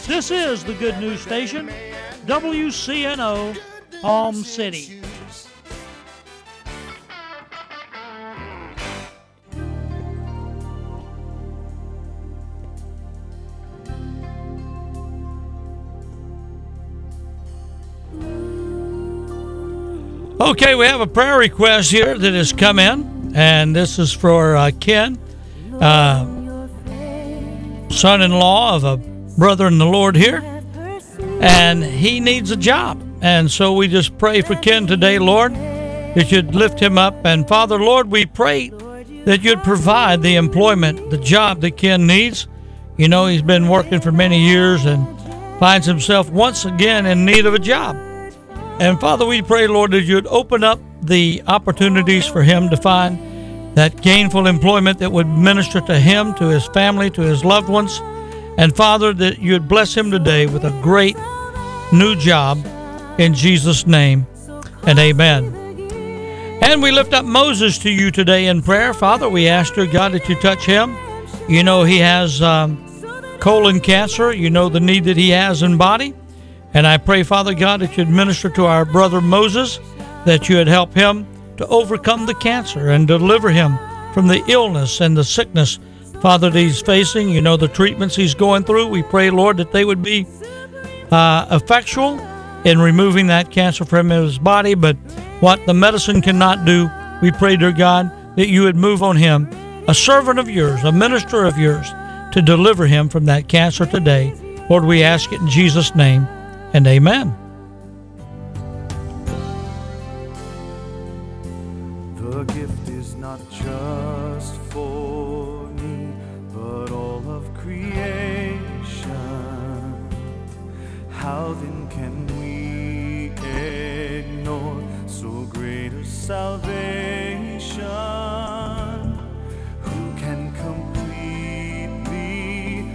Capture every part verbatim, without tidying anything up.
This is the Good News Station, W C N O, Palm City. Okay, we have a prayer request here that has come in, and this is for uh, Ken, uh, son-in-law of a brother in the Lord here, and he needs a job. And so we just pray for Ken today, Lord, that you'd lift him up. And Father, Lord, we pray that you'd provide the employment, the job that Ken needs. You know, he's been working for many years and finds himself once again in need of a job. And Father, we pray, Lord, that you'd open up the opportunities for him to find that gainful employment that would minister to him, to his family, to his loved ones. And Father, that you'd bless him today with a great new job in Jesus' name, and amen. And we lift up Moses to you today in prayer. Father, we ask you, God, that you touch him. You know he has um, colon cancer. You know the need that he has in body. And I pray, Father God, that you'd minister to our brother Moses, that you would help him to overcome the cancer and deliver him from the illness and the sickness, Father, that he's facing. You know the treatments he's going through. We pray, Lord, that they would be uh, effectual in removing that cancer from his body. But what the medicine cannot do, we pray, dear God, that you would move on him, a servant of yours, a minister of yours, to deliver him from that cancer today. Lord, we ask it in Jesus' name. And amen. The gift is not just for me, but all of creation. How then can we ignore so great a salvation? Who can completely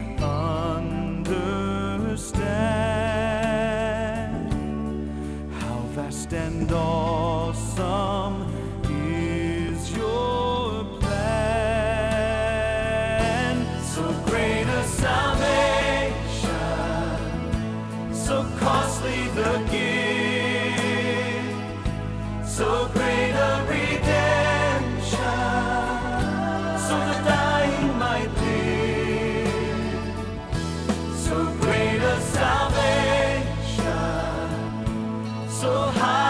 understand and awesome is your plan? So great a salvation, so costly the gift, so great a redemption, so the dying might live. So great a salvation, so high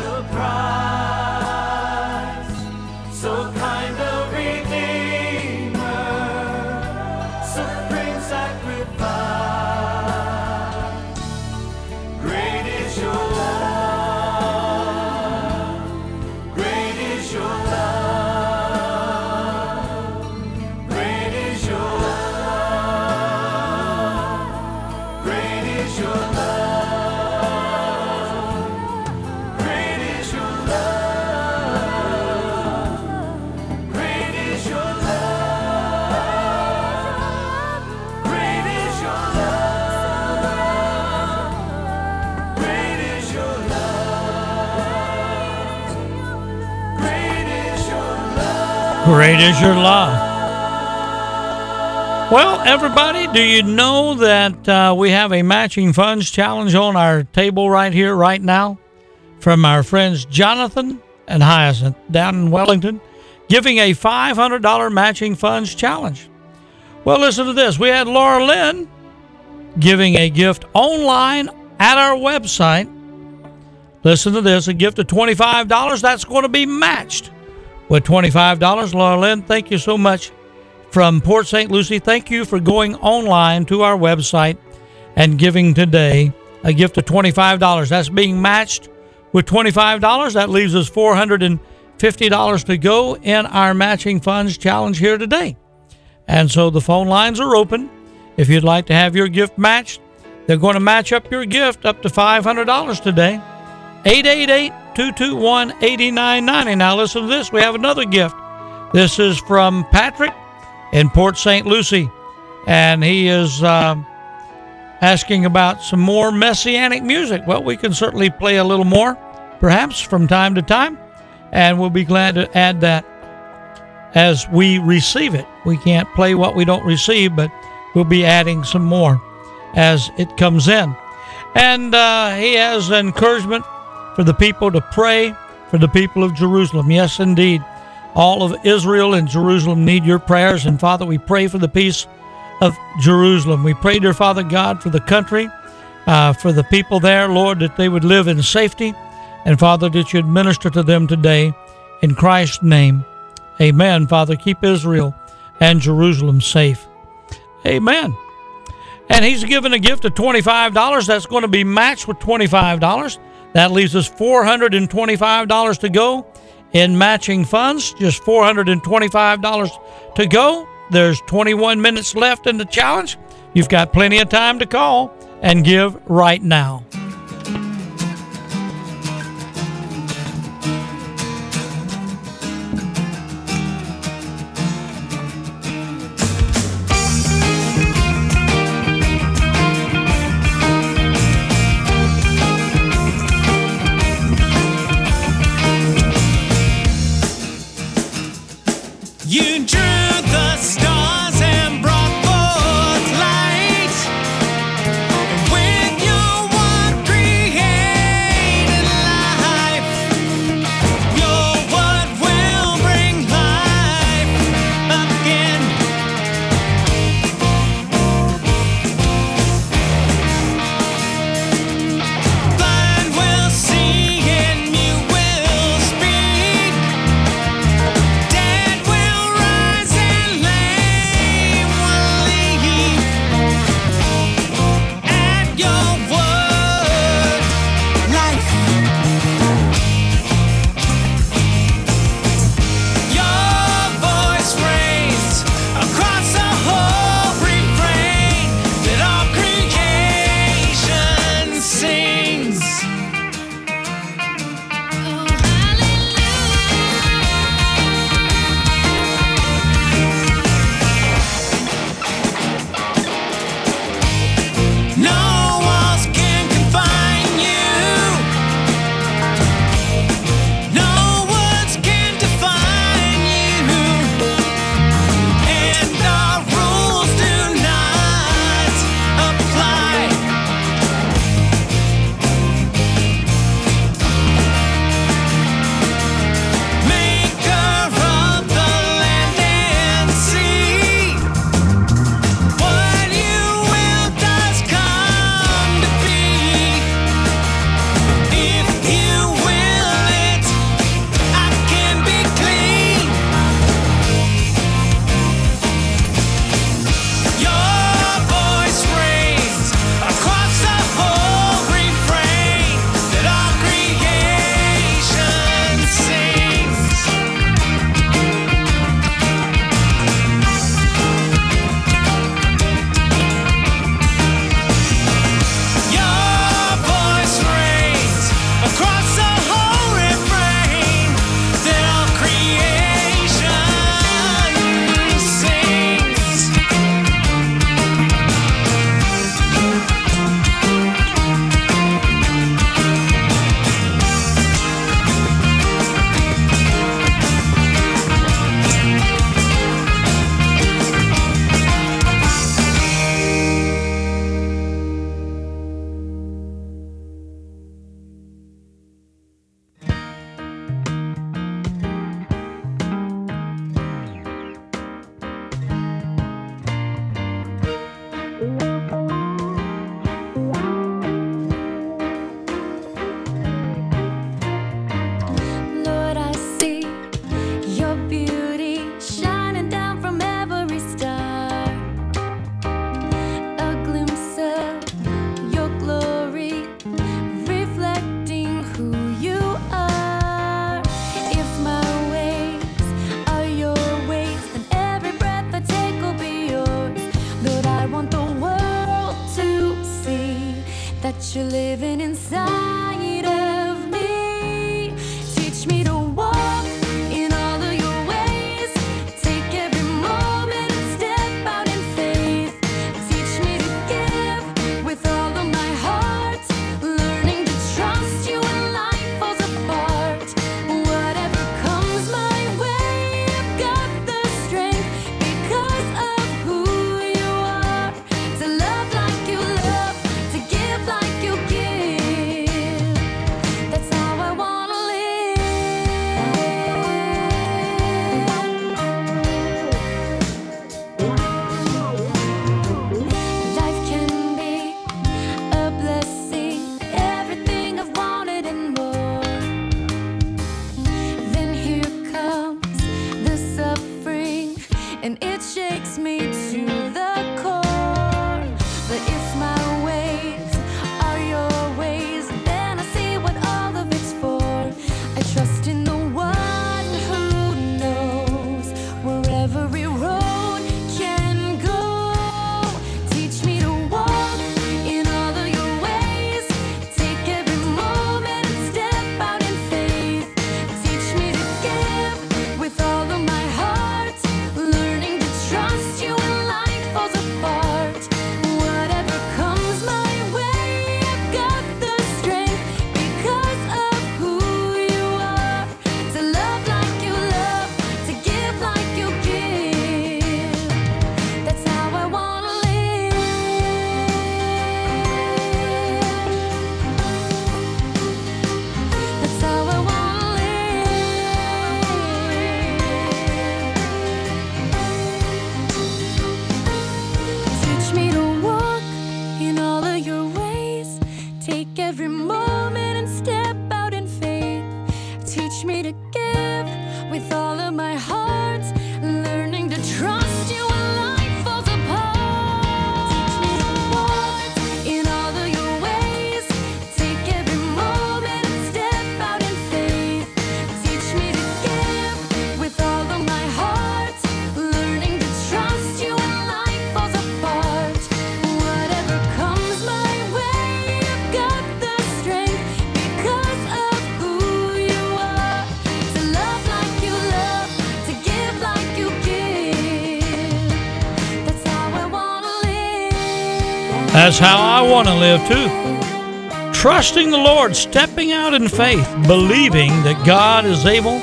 price, so kind a redeemer, supreme sacrifice. Great is your love, great is your love, great is your love, great is your love. Great is your love. Well, everybody, do you know that uh, we have a matching funds challenge on our table right here, right now, from our friends Jonathan and Hyacinth down in Wellington, giving a five hundred dollars matching funds challenge. Well, listen to this. We had Laura Lynn giving a gift online at our website. Listen to this, a gift of twenty-five dollars. That's going to be matched with twenty-five dollars. Laura Lynn, thank you so much from Port Saint Lucie. Thank you for going online to our website and giving today a gift of twenty-five dollars. That's being matched with twenty-five dollars. That leaves us four hundred fifty dollars to go in our matching funds challenge here today. And so the phone lines are open. If you'd like to have your gift matched, they're going to match up your gift up to five hundred dollars today. eight eight eight, two two one, eight nine nine zero. Now listen to this. We have another gift. This is from Patrick in Port Saint Lucie. And he is uh, asking about some more Messianic music. Well, we can certainly play a little more, perhaps from time to time. And we'll be glad to add that as we receive it. We can't play what we don't receive, but we'll be adding some more. as it comes in. And uh, he has encouragement for the people to pray for the people of Jerusalem. Yes, indeed. All of Israel and Jerusalem need your prayers. And Father, we pray for the peace of Jerusalem. We pray, dear Father God, for the country, uh, for the people there, Lord, that they would live in safety. And Father, that you'd minister to them today in Christ's name. Amen. Father, keep Israel and Jerusalem safe. Amen. And he's given a gift of twenty-five dollars. That's going to be matched with twenty-five dollars. That leaves us four hundred twenty-five dollars to go in matching funds. Just four hundred twenty-five dollars to go. There's twenty-one minutes left in the challenge. You've got plenty of time to call and give right now. You drew the stars and brought forth light. With your word created life. Your word will bring life again. Blind will see and you will speak. Dead will rise and lame will leave. At your word, life. Your voice raised across the whole refrain that all creation sings. No walls can confine you. No words can define you. And our rules do not apply. Maker of the land and sea. What you will does come to be. If you will it, I can be clean. Your voice raised across the whole refrain that all creation sings. Your voice raised across the whole refrain that all creation sings. Lord, I see your beauty shining down from every star. A glimpse of your glory reflecting who you are. If my ways are your ways, then every breath I take will be yours. Lord, I want the world to see that you're living inside of me. Teach me to walk in all of your ways. Take every moment and step out in faith. Teach me to give with all of my heart. Learning to trust you when life falls apart. Whatever comes my way, I've got the strength because of who you are. To love like you love. of your ways. Take every moment and step out in faith. Teach me to give with all of my heart, learning to trust you when life falls apart. Teach me to walk in all of your ways. Take every moment and step out in faith. Teach me to give with all of my heart, learning to trust you when life falls apart. Whatever comes my way, you've got the strength because of who you are. To love like you love, to give like you give. That's how I wanna live. That's how I want to live too. Trusting the Lord, stepping out in faith, believing that God is able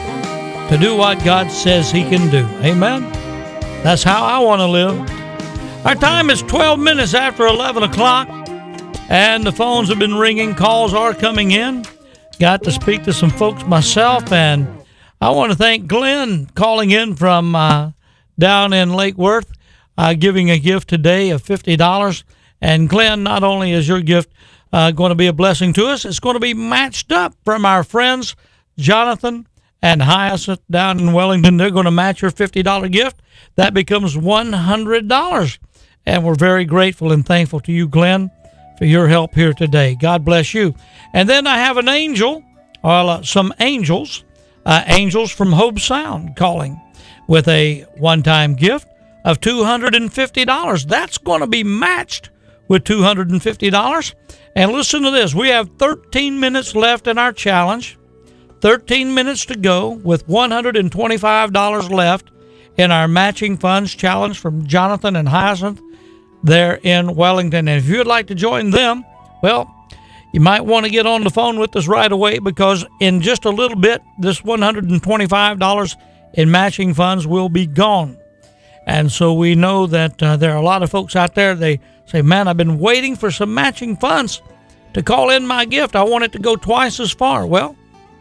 to do what God says He can do. Amen. That's how I want to live. Our time is twelve minutes after eleven o'clock, and the phones have been ringing. Calls are coming in. Got to speak to some folks myself, and I want to thank Glenn calling in from uh, down in Lake Worth, uh, giving a gift today of fifty dollars. And Glenn, not only is your gift uh, going to be a blessing to us, it's going to be matched up from our friends Jonathan and Hyacinth down in Wellington. They're going to match your fifty dollars gift. That becomes one hundred dollars. And we're very grateful and thankful to you, Glenn, for your help here today. God bless you. And then I have an angel, or uh, some angels, uh, angels from Hope Sound calling with a one-time gift of two hundred fifty dollars. That's going to be matched with two hundred fifty dollars. And listen to this. We have thirteen minutes left in our challenge. thirteen minutes to go with one hundred twenty-five dollars left in our matching funds challenge from Jonathan and Hyacinth there in Wellington. And if you'd like to join them, well, you might want to get on the phone with us right away, because in just a little bit, this one hundred twenty-five dollars in matching funds will be gone. And so we know that uh, there are a lot of folks out there, they say, man, I've been waiting for some matching funds to call in my gift. I want it to go twice as far. Well,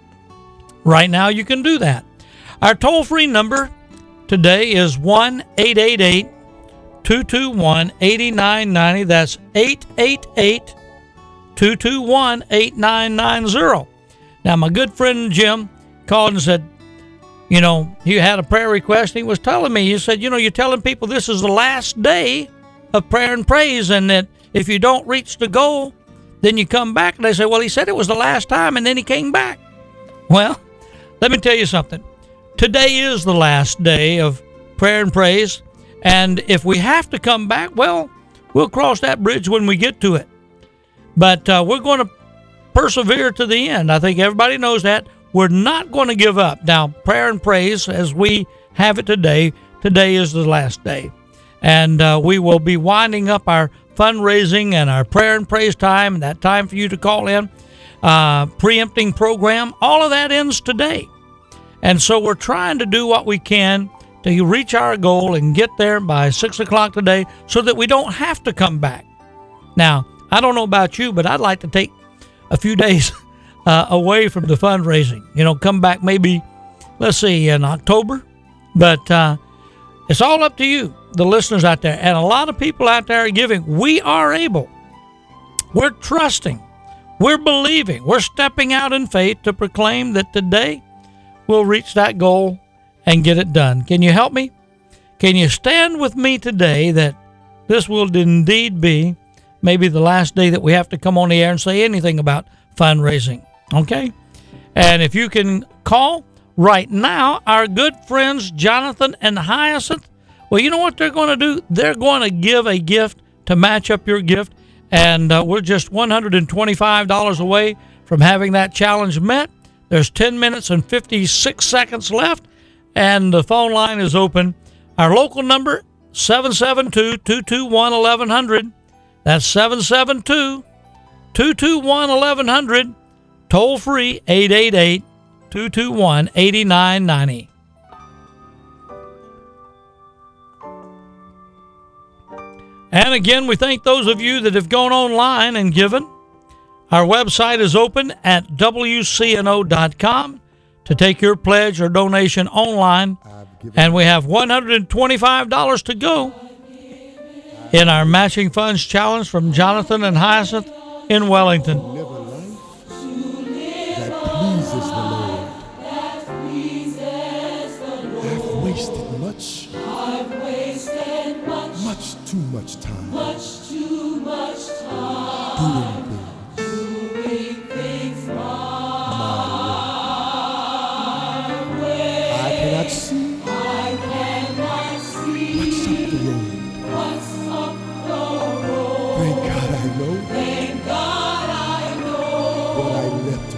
right now you can do that. Our toll-free number today is one eight eight eight, two two one, eight nine nine zero. That's eight eight eight, two two one, eight nine nine zero. Now, my good friend Jim called and said, you know, he had a prayer request. He was telling me, he said, you know, you're telling people this is the last day of prayer and praise, and that if you don't reach the goal, then you come back. And they say, well, he said it was the last time, and then he came back. Well, let me tell you something. Today is the last day of prayer and praise, and if we have to come back, well, we'll cross that bridge when we get to it. But uh, we're going to persevere to the end. I think everybody knows that. We're not going to give up. Now, prayer and praise, as we have it today, today is the last day. And uh, we will be winding up our fundraising and our prayer and praise time, and that time for you to call in, uh, preempting program. All of that ends today. And so we're trying to do what we can to reach our goal and get there by six o'clock today so that we don't have to come back. Now, I don't know about you, but I'd like to take a few days uh, away from the fundraising. You know, come back maybe, let's see, in October. But uh, it's all up to you, the listeners out there. And a lot of people out there are giving. We are able. We're trusting. We're believing. We're stepping out in faith to proclaim that today we'll reach that goal and get it done. Can you help me? Can you stand with me today that this will indeed be maybe the last day that we have to come on the air and say anything about fundraising? Okay? And if you can call right now, our good friends Jonathan and Hyacinth, well, you know what they're going to do? They're going to give a gift to match up your gift. And uh, we're just one hundred twenty-five dollars away from having that challenge met. There's ten minutes and fifty-six seconds left, and the phone line is open. Our local number, seven seven two, two two one, one one zero zero. That's seven seven two, two two one, one one zero zero. Toll free, eight eight eight, two two one, eight nine nine zero. And again, we thank those of you that have gone online and given. Our website is open at W C N O dot com to take your pledge or donation online. And we have one hundred twenty-five dollars to go. in our Matching Funds Challenge from Jonathan and Hyacinth in Wellington. Live a life that pleases the Lord. I've wasted much, much too much time, doing things my way. I cannot see what's up the road. Thank God I know. What I left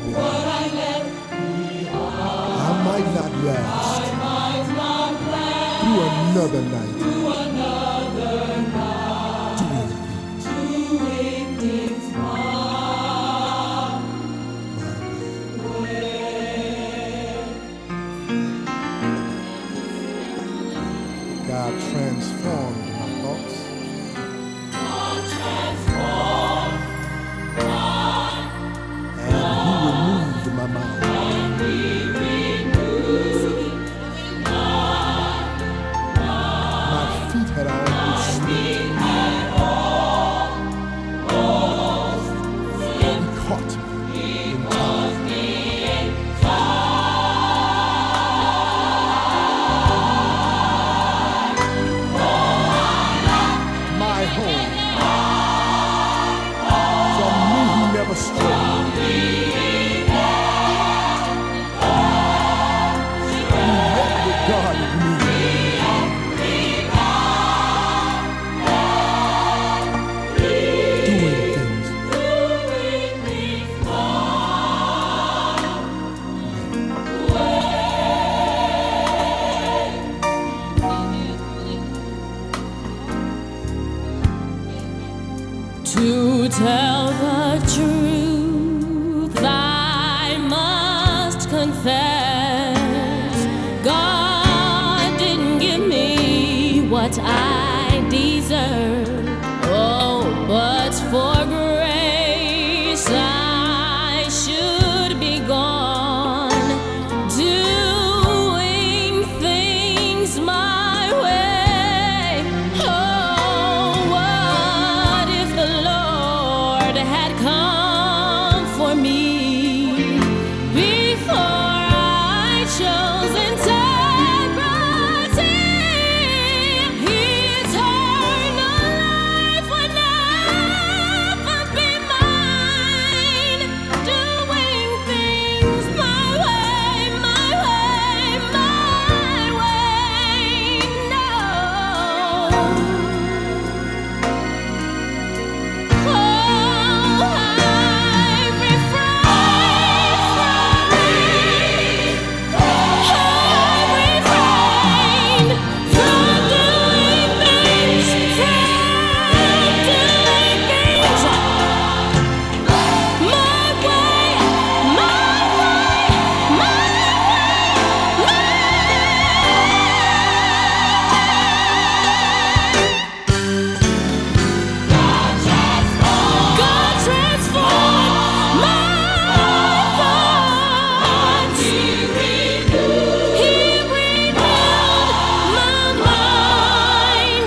behind. I might not last through another night. Doing things my way. God transformed my thoughts. My mind. My feet had always slipped. He caught me in time. My home. From me he never strayed. God with me. Doing things. To tell the truth, I must confess, God didn't give me what I deserve. Oh, but for grace I should be gone, doing things my way. Oh, what if the Lord had come for me before I chose integrity? Eternal life would never be mine, doing things my way, my way, my way. No. Oh, I refrain from me. I refrain from doing things, from doing things my way, my way, my God transformed my thoughts. He renewed my mind.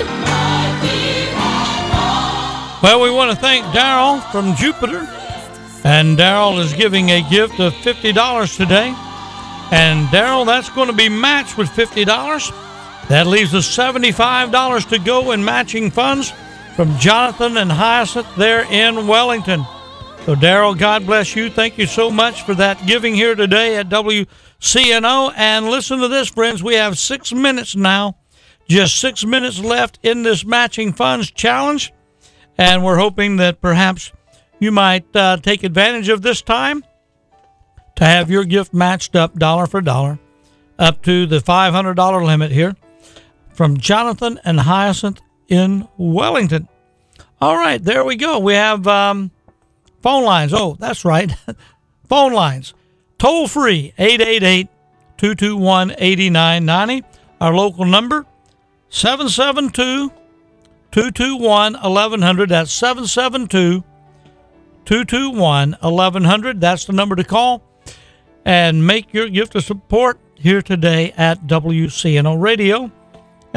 Well, we want to thank Daryl from Jupiter. And Daryl is giving a gift of fifty dollars today. And Daryl, that's going to be matched with fifty dollars. That leaves us seventy-five dollars to go in matching funds from Jonathan and Hyacinth there in Wellington. So, Daryl, God bless you. Thank you so much for that giving here today at W C N O. And listen to this, friends. We have six minutes now. Just six minutes left in this Matching Funds Challenge. And we're hoping that perhaps you might uh, take advantage of this time to have your gift matched up dollar for dollar up to the five hundred dollars limit here from Jonathan and Hyacinth in Wellington. All right, there we go. We have um, phone lines. Oh, that's right. Phone lines. Toll free, eight eight eight, two two one, eight nine nine zero. Our local number, seven seven two, two two one, eleven hundred. That's seven seven two, two two one, eleven hundred. That's the number to call. And make your gift of support here today at W C N O Radio.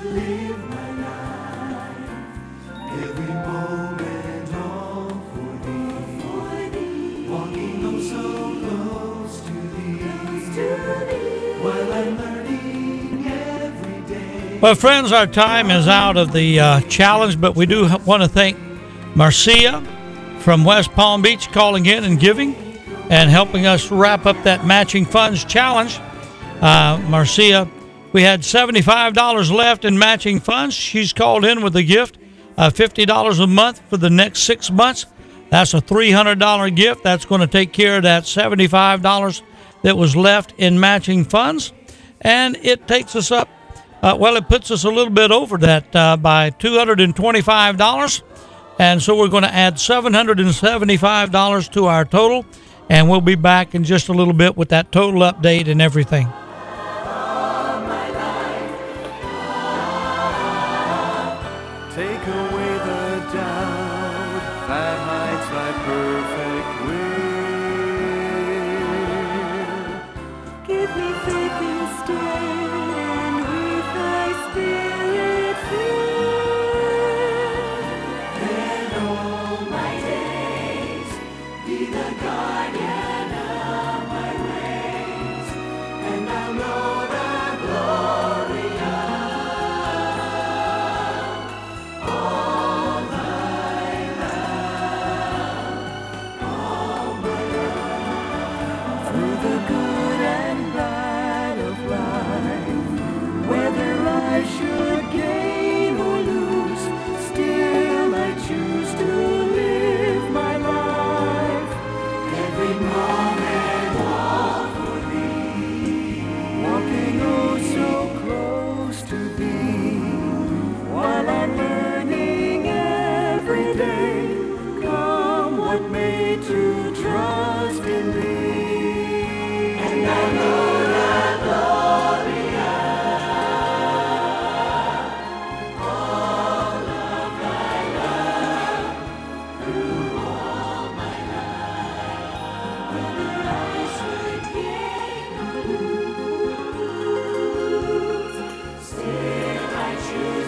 live my life, every moment all for thee, walking oh so close to thee, while I'm learning every day. Well, friends, our time is out of the uh, challenge, but we do want to thank Marcia from West Palm Beach calling in and giving and helping us wrap up that matching funds challenge. Uh, Marcia, we had seventy-five dollars left in matching funds. She's called in with a gift of fifty dollars a month for the next six months. That's a three hundred dollars gift. That's going to take care of that seventy-five dollars that was left in matching funds. And it takes us up, uh, well, it puts us a little bit over that uh, by two hundred twenty-five dollars. And so we're going to add seven hundred seventy-five dollars to our total. And we'll be back in just a little bit with that total update and everything. Take away the doubt that hides thy perfect